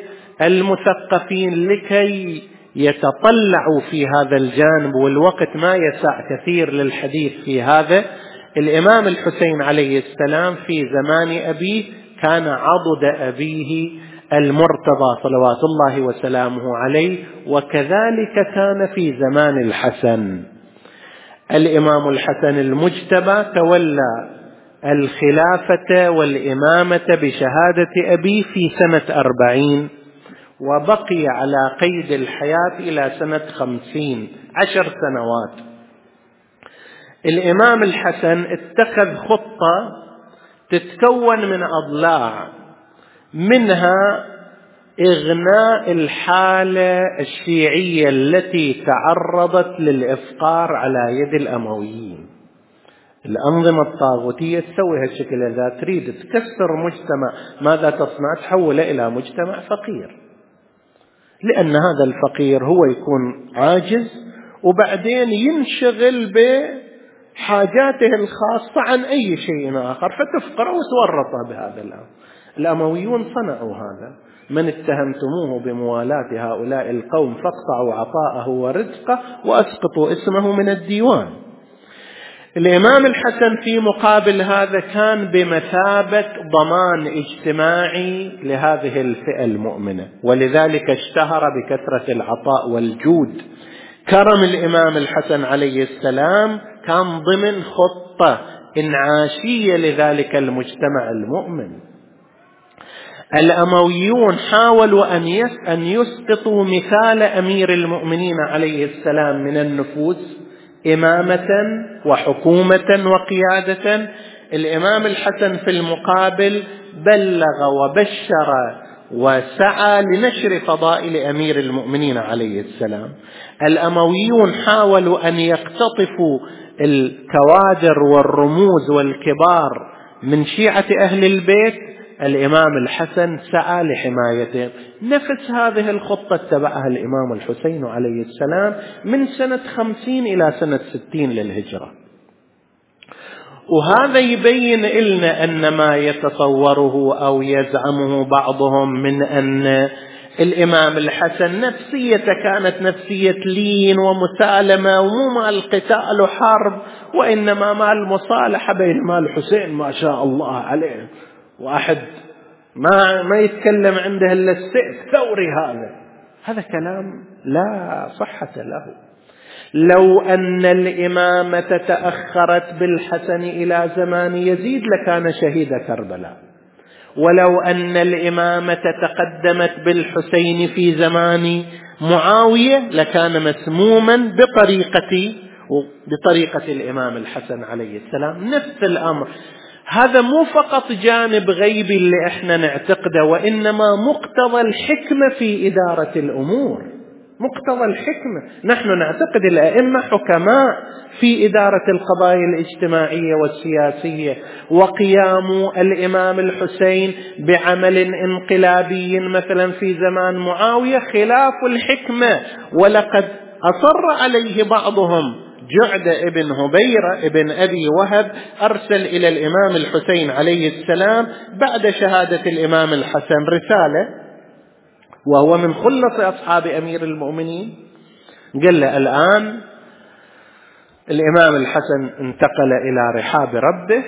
للمثقفين لكي يتطلعوا في هذا الجانب، والوقت ما يسع كثير للحديث في هذا. الإمام الحسين عليه السلام في زمان أبيه كان عضد أبيه المرتضى صلوات الله وسلامه عليه، وكذلك كان في زمان الحسن. الإمام الحسن المجتبى تولى الخلافة والإمامة بشهادة أبيه في سنة أربعين، وبقي على قيد الحياة إلى سنة خمسين، عشر سنوات. الإمام الحسن اتخذ خطة تتكون من أضلاع، منها إغناء الحالة الشيعية التي تعرضت للإفقار على يد الأمويين. الأنظمة الطاغوتية تسوي هالشكل، إذا تريد تكسر مجتمع ماذا تصنع؟ تحوله إلى مجتمع فقير، لأن هذا الفقير هو يكون عاجز وبعدين ينشغل بحاجاته الخاصة عن أي شيء آخر، فتفقر وتورط بهذا الأمر. الأمويون صنعوا هذا، من اتهمتموه بموالاة هؤلاء القوم فاقطعوا عطاءه ورزقه وأسقطوا اسمه من الديوان. الإمام الحسن في مقابل هذا كان بمثابة ضمان اجتماعي لهذه الفئة المؤمنة، ولذلك اشتهر بكثرة العطاء والجود. كرم الإمام الحسن عليه السلام كان ضمن خطة إنعاشية لذلك المجتمع المؤمن. الأمويون حاولوا أن يسقطوا مثال أمير المؤمنين عليه السلام من النفوس إمامة وحكومة وقيادة. الإمام الحسن في المقابل بلغ وبشر وسعى لنشر فضائل أمير المؤمنين عليه السلام. الأمويون حاولوا أن يقتطفوا الكوادر والرموز والكبار من شيعة أهل البيت، الإمام الحسن سعى لحمايته. نفس هذه الخطة اتبعها الإمام الحسين عليه السلام من سنة خمسين إلى سنة ستين للهجرة. وهذا يبين لنا أن ما يتصوره أو يزعمه بعضهم من أن الإمام الحسن نفسيته كانت نفسية لين ومسالمة ومو مع القتال وحرب، وإنما مع المصالحة، بينما الحسين ما شاء الله عليه واحد ما ما يتكلم عنده إلا السيف ثوري. هذا هذا كلام لا صحة له. لو أن الإمامة تأخرت بالحسن إلى زمان يزيد لكان شهيد كربلاء، ولو أن الإمامة تقدمت بالحسين في زمان معاوية لكان مسموما بطريقة بطريقة الإمام الحسن عليه السلام. نفس الأمر. هذا مو فقط جانب غيبي اللي احنا نعتقده، وإنما مقتضى الحكمة في إدارة الأمور. مقتضى الحكمة. نحن نعتقد الأئمة حكماء في إدارة القضايا الاجتماعية والسياسية، وقيام الإمام الحسين بعمل انقلابي مثلا في زمان معاوية خلاف الحكمة، ولقد أصر عليه بعضهم. جعد ابن هبيرة ابن أبي وهب أرسل إلى الإمام الحسين عليه السلام بعد شهادة الإمام الحسن رسالة، وهو من خلص أصحاب أمير المؤمنين، قال له الآن الإمام الحسن انتقل إلى رحاب ربه،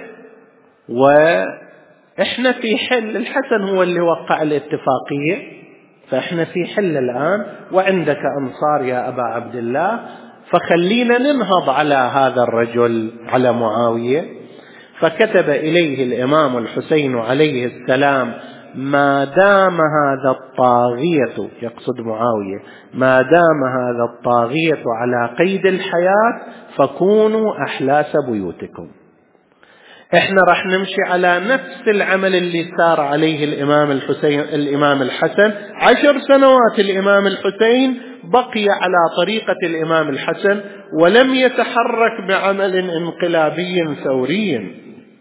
وإحنا في حل. الحسن هو اللي وقع الاتفاقية، فإحنا في حل الآن، وعندك أنصار يا أبا عبد الله، فخلينا ننهض على هذا الرجل، على معاوية. فكتب إليه الإمام الحسين عليه السلام: ما دام هذا الطاغية، يقصد معاوية، ما دام هذا الطاغية على قيد الحياة فكونوا أحلاس بيوتكم. احنا راح نمشي على نفس العمل اللي سار عليه الإمام الحسين الإمام الحسن. عشر سنوات الإمام الحسين بقي على طريقة الإمام الحسن ولم يتحرك بعمل انقلابي ثوري.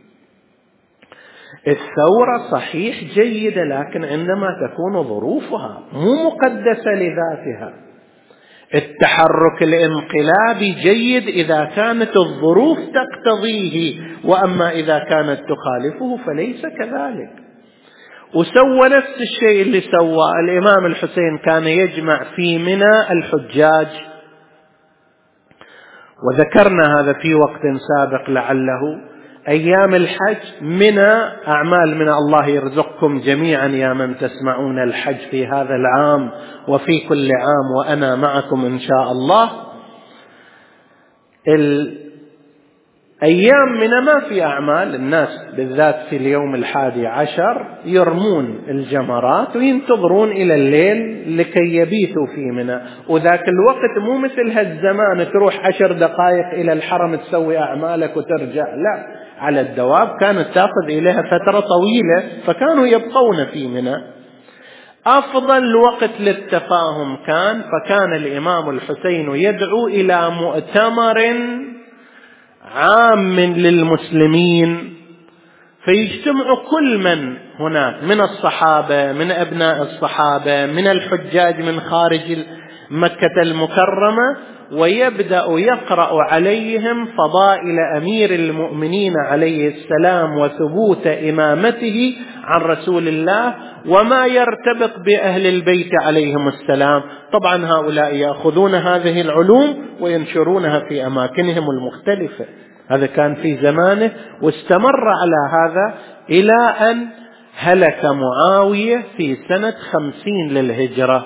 الثورة صحيح جيدة، لكن عندما تكون ظروفها مو مقدسة لذاتها. التحرك الانقلابي جيد إذا كانت الظروف تقتضيه، وأما إذا كانت تخالفه فليس كذلك. وسوى نفس الشيء اللي سوى الإمام الحسين، كان يجمع في منى الحجاج، وذكرنا هذا في وقت سابق لعله. أيام الحج منى أعمال من الله يرزقكم جميعا يا من تسمعون الحج في هذا العام وفي كل عام وأنا معكم إن شاء الله. أيام من ما في أعمال، الناس بالذات في اليوم الحادي عشر يرمون الجمرات وينتظرون إلى الليل لكي يبيتوا في منى. وذاك الوقت مو مثل هالزمان تروح عشر دقائق إلى الحرم تسوي أعمالك وترجع، لا، على الدواب كانت تأخذ إليها فترة طويلة، فكانوا يبقون في منى. أفضل وقت للتفاهم كان، فكان الإمام الحسين يدعو إلى مؤتمر عام للمسلمين، فيجتمع كل من هناك من الصحابة، من أبناء الصحابة، من الحجاج من خارج مكة المكرمة، ويبدأ يقرأ عليهم فضائل أمير المؤمنين عليه السلام وثبوت إمامته عن رسول الله وما يرتبط بأهل البيت عليهم السلام. طبعا هؤلاء يأخذون هذه العلوم وينشرونها في أماكنهم المختلفة. هذا كان في زمانه، واستمر على هذا إلى أن هلك معاوية في سنة خمسين للهجرة،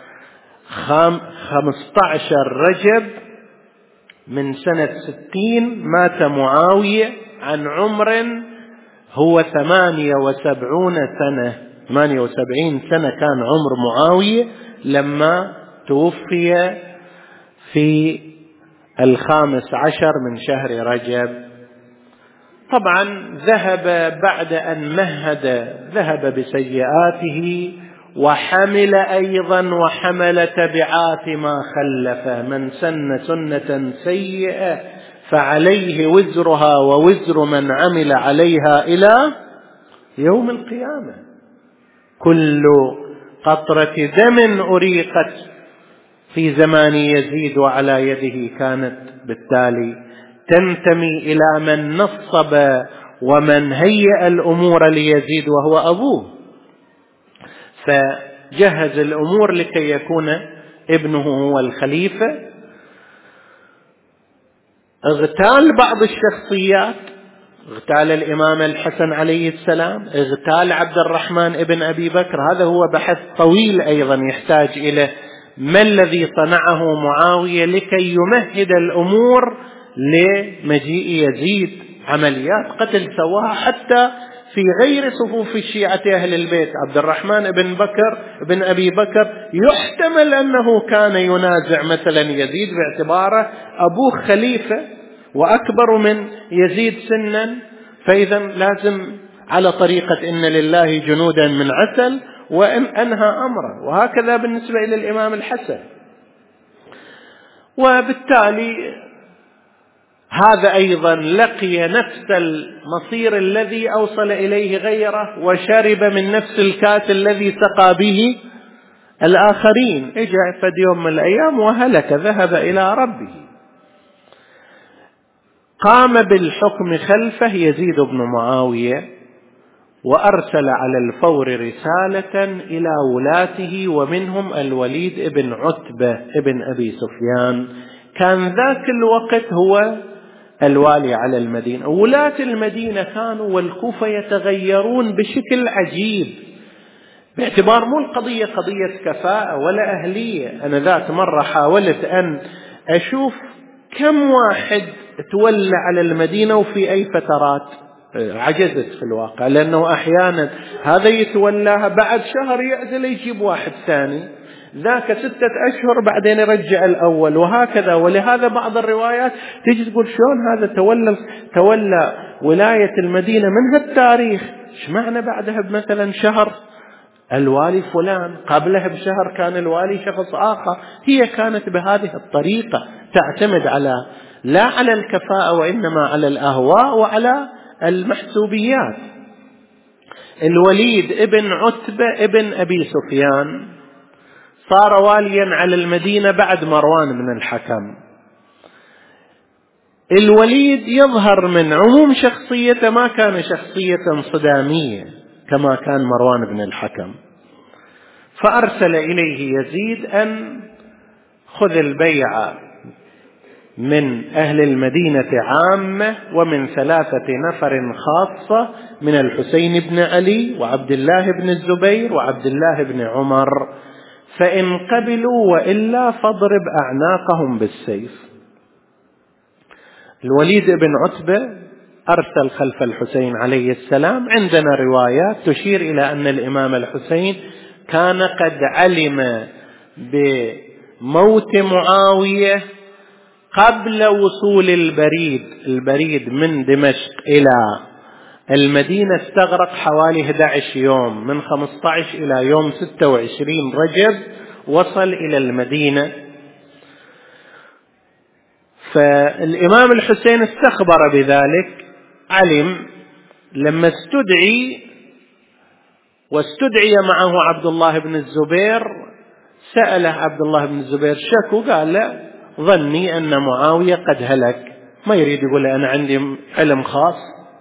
خمسة عشر رجب من سنة ستين مات معاوية عن عمر هو ثمانية وسبعون سنة. ثمانية وسبعين سنة كان عمر معاوية لما توفي في الخامس عشر من شهر رجب. طبعا ذهب بعد أن مهد، ذهب بسيئاته وحمل أيضا وحمل تبعات ما خلفه. من سن سنة سيئة فعليه وزرها ووزر من عمل عليها إلى يوم القيامة. كل قطرة دم أريقت في زمان يزيد وعلى يده كانت بالتالي تنتمي إلى من نصب ومن هيأ الأمور ليزيد وهو أبوه، فجهز الأمور لكي يكون ابنه هو الخليفة. اغتال بعض الشخصيات، اغتال الإمام الحسن عليه السلام، اغتال عبد الرحمن ابن أبي بكر. هذا هو بحث طويل أيضا يحتاج إلى ما الذي صنعه معاوية لكي يمهد الأمور لمجيء يزيد. عمليات قتل سواها حتى في غير صفوف الشيعة أهل البيت. عبد الرحمن بن بكر بن أبي بكر يحتمل أنه كان ينازع مثلا يزيد باعتباره أبوه خليفة وأكبر من يزيد سنا، فإذا لازم على طريقة إن لله جنودا من عسل وإن أنهى أمره. وهكذا بالنسبة إلى الإمام الحسن. وبالتالي هذا أيضا لقي نفس المصير الذي أوصل إليه غيره، وشرب من نفس الكاس الذي سقى به الآخرين. إجا فد يوم من الأيام وهلك، ذهب إلى ربه. قام بالحكم خلفه يزيد بن معاوية، وأرسل على الفور رسالة إلى ولاته، ومنهم الوليد بن عتبة بن أبي سفيان. كان ذاك الوقت هو الوالي على المدينة. ولاة المدينة كانوا والكوفة يتغيرون بشكل عجيب، باعتبار مو القضية قضية كفاءة ولا أهلية. أنا ذات مرة حاولت أن أشوف كم واحد تولى على المدينة وفي أي فترات، عجزت في الواقع، لأنه أحيانا هذا يتولاها بعد شهر يعزل يجيب واحد ثاني، ذاك ستة أشهر بعدين يرجع الأول، وهكذا. ولهذا بعض الروايات تجي تقول شلون هذا تولى تولى ولاية المدينة من هالتاريخ، ايش معنى بعدها بمثلا شهر الوالي فلان، قبلها بشهر كان الوالي شخص آخر. هي كانت بهذه الطريقة، تعتمد على لا على الكفاءة وإنما على الأهواء وعلى المحسوبيات. الوليد ابن عتبة ابن أبي سفيان صار واليا على المدينة بعد مروان بن الحكم. الوليد يظهر من عموم شخصيته ما كان شخصية صدامية كما كان مروان بن الحكم، فأرسل إليه يزيد أن خذ البيعة من أهل المدينة عامة ومن ثلاثة نفر خاصة، من الحسين بن علي وعبد الله بن الزبير وعبد الله بن عمر، فإن قبلوا وإلا فاضرب أعناقهم بالسيف. الوليد بن عتبة أرسل خلف الحسين عليه السلام. عندنا روايات تشير إلى أن الإمام الحسين كان قد علم بموت معاوية قبل وصول البريد. البريد من دمشق إلى المدينة استغرق حوالي أحد عشر يوم، من خمسة عشر إلى يوم ستة وعشرين رجب وصل إلى المدينة. فالإمام الحسين استخبر بذلك، علم. لما استدعي واستدعي معه عبد الله بن الزبير، سأله عبد الله بن الزبير شكو، قال لا، ظني أن معاوية قد هلك. ما يريد يقول أنا عندي علم خاص.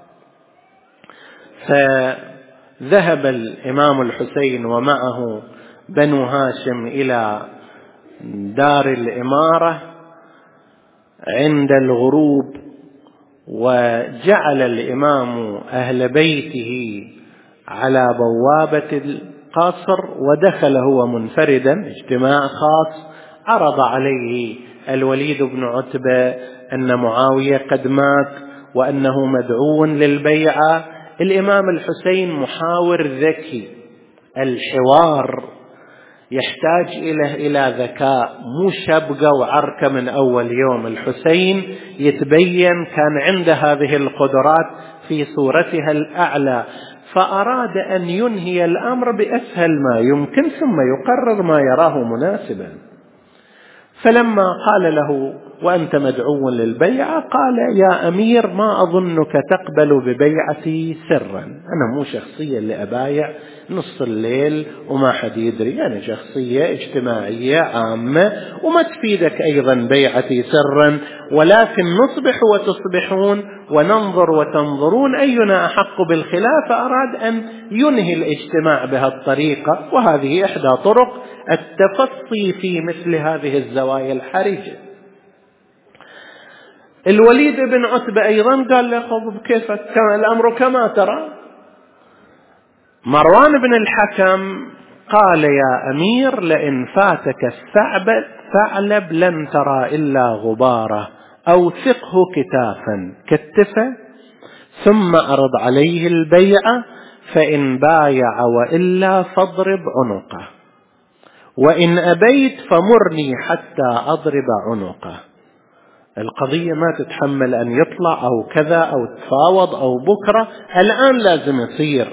فذهب الإمام الحسين ومعه بنو هاشم إلى دار الإمارة عند الغروب، وجعل الإمام أهل بيته على بوابة القصر، ودخل هو منفردا، اجتماع خاص. عرض عليه الوليد بن عتبة أن معاوية قد مات وأنه مدعو للبيعة. الإمام الحسين محاور ذكي، الحوار يحتاج إلى إلى ذكاء، مو شبقة وعركة من أول يوم. الحسين يتبين كان عنده هذه القدرات في صورتها الأعلى، فأراد أن ينهي الأمر بأسهل ما يمكن ثم يقرر ما يراه مناسبا. فلما قال له وأنت مدعو للبيعة، قال يا أمير ما أظنك تقبل ببيعتي سرا، أنا مو شخصية اللي أبايع نص الليل وما حد يدري، أنا شخصية اجتماعية عامة وما تفيدك أيضا بيعتي سرا، ولكن نصبح وتصبحون وننظر وتنظرون أينا أحق بالخلافة. أراد أن ينهي الاجتماع بهالطريقة، وهذه إحدى طرق التفصي في مثل هذه الزوايا الحرجة. الوليد بن عتبة أيضا قال له خذ بكيفك، الأمر كما ترى. مروان بن الحكم قال يا أمير لئن فاتك الثعلب لن ترى إلا غبارة، أوثقه كتافا كتفه ثم أرض عليه البيعة، فإن بايع وإلا فاضرب عنقه، وإن أبيت فمرني حتى أضرب عنقه. القضية ما تتحمل أن يطلع أو كذا أو تفاوض أو بكرة، الآن لازم يصير.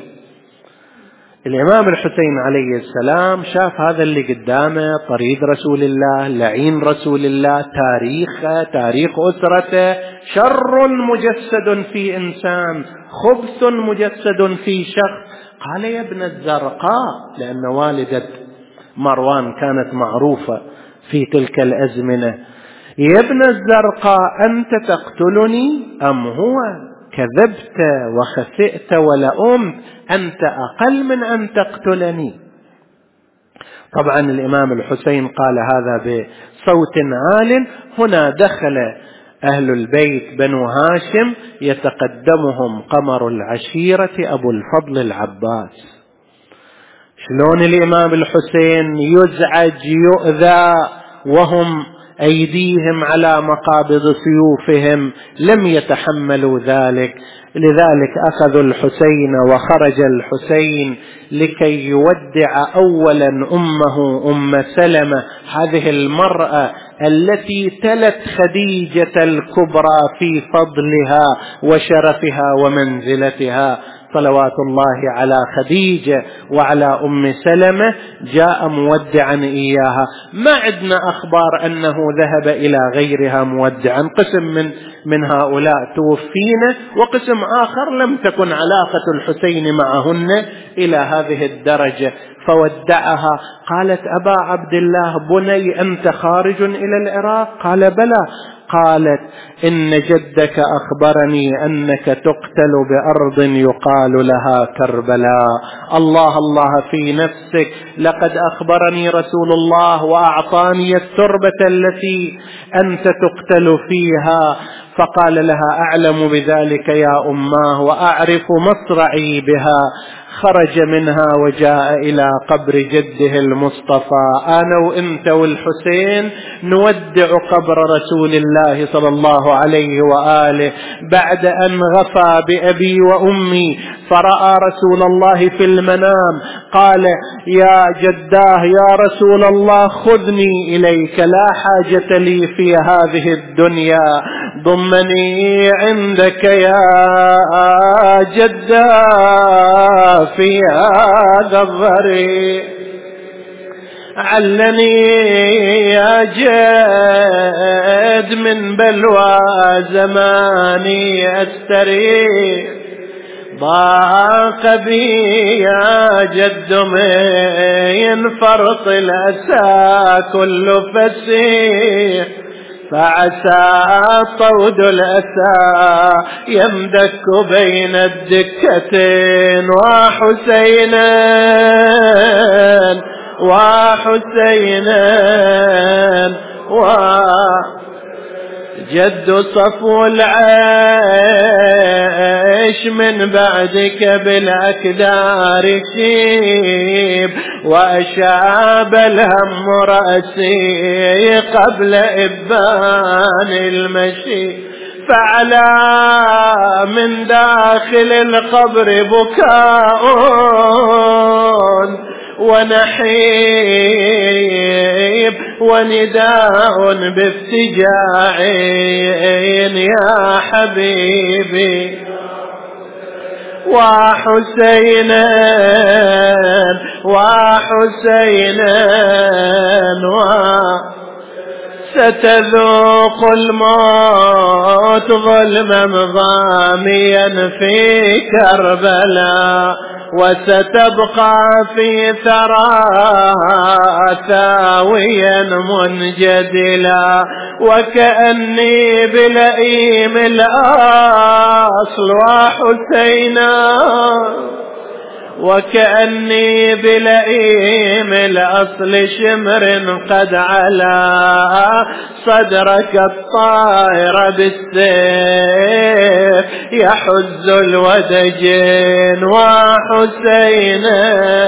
الإمام الحسين عليه السلام شاف هذا اللي قدامه، طريد رسول الله، لعين رسول الله، تاريخه، تاريخ أسرته، شر مجسد في إنسان، خبث مجسد في شخص. قال يا ابن الزرقاء، لأن والدة مروان كانت معروفة في تلك الأزمنة، يا ابن الزرقاء أنت تقتلني أم هو؟ كذبت وخسئت ولأمت، أنت أقل من أن تقتلني. طبعا الإمام الحسين قال هذا بصوت عال. هنا دخل أهل البيت بنو هاشم، يتقدمهم قمر العشيرة أبو الفضل العباس. شلون الإمام الحسين يزعج يؤذى وهم أيديهم على مقابض سيوفهم، لم يتحملوا ذلك. لذلك أخذوا الحسين وخرج الحسين لكي يودع أولا أمه أم سلمة، هذه المرأة التي تلت خديجة الكبرى في فضلها وشرفها ومنزلتها، صلوات الله على خديجة وعلى أم سلمة. جاء مودعا إياها، ما عندنا أخبار أنه ذهب إلى غيرها مودعا، قسم من من هؤلاء توفين وقسم آخر لم تكن علاقة الحسين معهن إلى هذه الدرجة. فودعها. قالت أبا عبد الله بني أنت خارج إلى العراق؟ قال بلى. قالت إن جدك أخبرني أنك تقتل بأرض يقال لها كربلاء. الله الله في نفسك، لقد أخبرني رسول الله وأعطاني التربة التي أنت تقتل فيها. فقال لها: أعلم بذلك يا أماه وأعرف مصرعي بها. خرج منها وجاء إلى قبر جده المصطفى. أنا وإنت والحسين نودع قبر رسول الله صلى الله عليه وآله بعد أن غفى بأبي وأمي، فرأى رسول الله في المنام قال: يا جداه يا رسول الله خذني إليك، لا حاجة لي في هذه الدنيا، ضمني عندك يا جداه في هذا الضريح، علني يا جد من بلوى زماني أستريح، ضاق بي يا جد من فرط الأسى كل فسيح، فعسى طود الأسى يمدك بين الدكتين، وحسينا وحسينا وجد صفو العيش من بعدك بالأكدار شيب، وأشاب الهم رأسي قبل إبان المشي، فعلى من داخل القبر بكاء ونحيب ونداء بافتجاع يا حبيبي، وحسينا وحسينا ستذوق الموت ظلما ضاميا في كربلاء، وستبقى في ثراها ثاويا منجدلا، وكأني بلئيم الأصل وحسينا، وكأني بلئيم الأصل شمر قد علا صدرك الطائر بالسيف يحز الودجين، وحسينا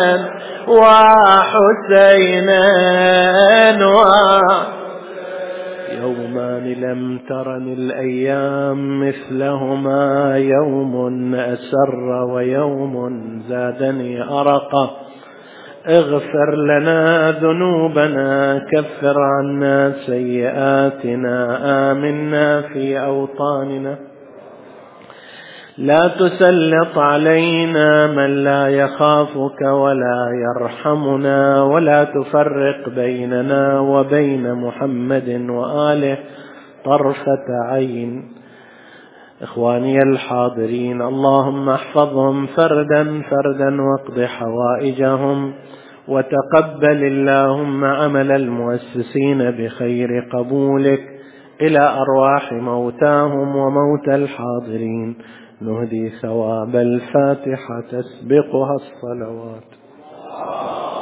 وحسينا وحسينا يومان لم ترني الأيام مثلهما، يوم أسر ويوم زادني أرقا، اغفر لنا ذنوبنا كفر عنا سيئاتنا، آمنا في أوطاننا، لا تسلط علينا من لا يخافك ولا يرحمنا، ولا تفرق بيننا وبين محمد وآله طرفة عين. إخواني الحاضرين، اللهم احفظهم فردا فردا واقض حوائجهم، وتقبل اللهم عمل المؤسسين بخير قبولك إلى أرواح موتاهم وموتى الحاضرين. نهدي ثواب الفاتحة تسبقها الصلوات.